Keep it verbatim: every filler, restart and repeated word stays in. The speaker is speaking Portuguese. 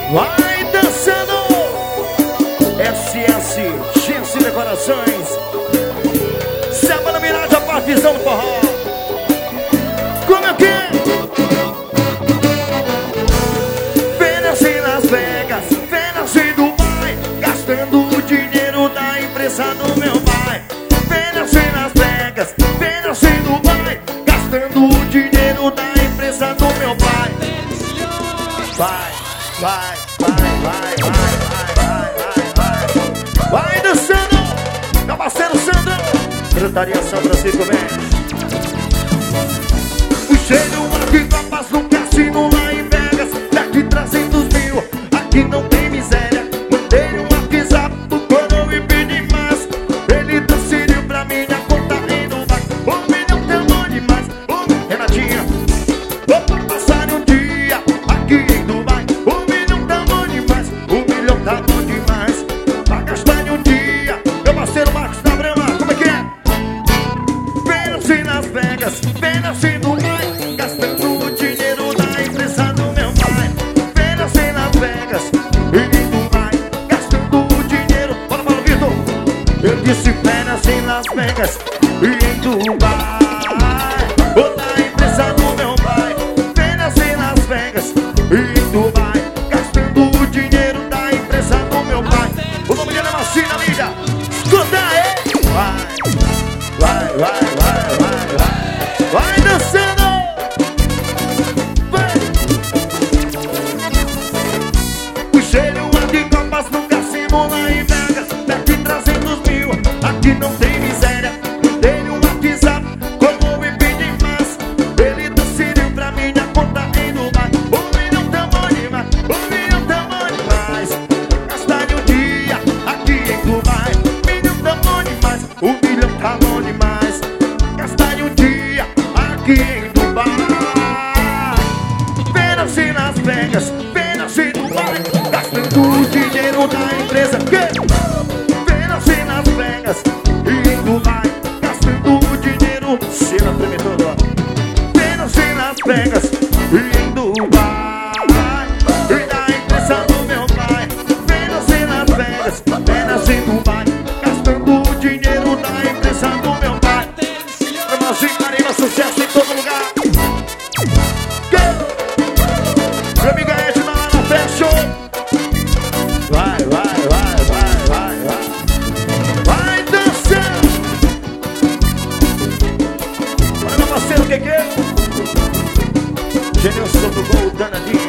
Vai dançando. S S Chance Decorações. Semana Mirage, a partizão do forró. Como é que é? Férias em Las Vegas, férias em Dubai, gastando o dinheiro da empresa do meu pai. Férias em Las Vegas, férias em Dubai, gastando o dinheiro da empresa do meu pai. Vai, vai, vai, vai, vai, vai, vai, vai, vai. Vai dançando, meu parceiro Sandrão. Gritaria São Francisco Mendes. O cheiro aqui com a paz no cassino lá em Vegas, daqui trezentos mil, aqui não tem miséria. Mandei um WhatsApp pro coro e pedi mais. Ele transferiu pra minha conta em Dubai. Um milhão tá bom demais. Um Renatinha, vou passar um dia aqui em Dubai. Um milhão tá bom demais. Um milhão tá bom demais. Pra gastar em um dia. Meu parceiro Marcos da Brama, como é que é? Férias em Las Vegas, férias em Dubai, gastando o dinheiro da empresa do meu pai. Férias em Las Vegas e em Dubai, gastando o dinheiro. Bora, Paulo Vitor. Eu disse férias em Las Vegas e em Dubai, o da empresa do meu pai. Férias em Las Vegas e em Dubai, gastando o dinheiro da empresa do meu pai. O nome dele é Marcinha, amiga. Escuta aí. Vai, vai, vai, vai, vai, vai. Vai dançando. Vai. O cheiro de copas no cassino lá em Vegas, daqui trezentos mil, aqui não tem miséria. Dei um WhatsApp, como me pedi mais. Ele transferiu pra minha conta em Dubai. Um milhão tá bom demais. Um milhão tá bom demais. Gastar um dia aqui em Dubai. Um milhão tá bom demais. Um milhão tá bom demais. Gastar um dia aqui em Dubai. Férias em Las Vegas, férias em Dubai, gastando o dinheiro da empresa. Que? Férias em Las Vegas e em Dubai, gastando o dinheiro. Cena tremedosa, ó. Férias em Las Vegas e em Dubai, e da empresa do meu pai. Férias em Las Vegas, férias em Dubai, gastando o dinheiro da empresa do meu pai. Brasil, Marina, sucesso em todo lugar. Que? Meu amigo Ed lá na Fashion. Vai, vai, vai, vai, vai, vai. Vai dançando. Olha meu parceiro, o que que é? Genilson do Gol, danadinho.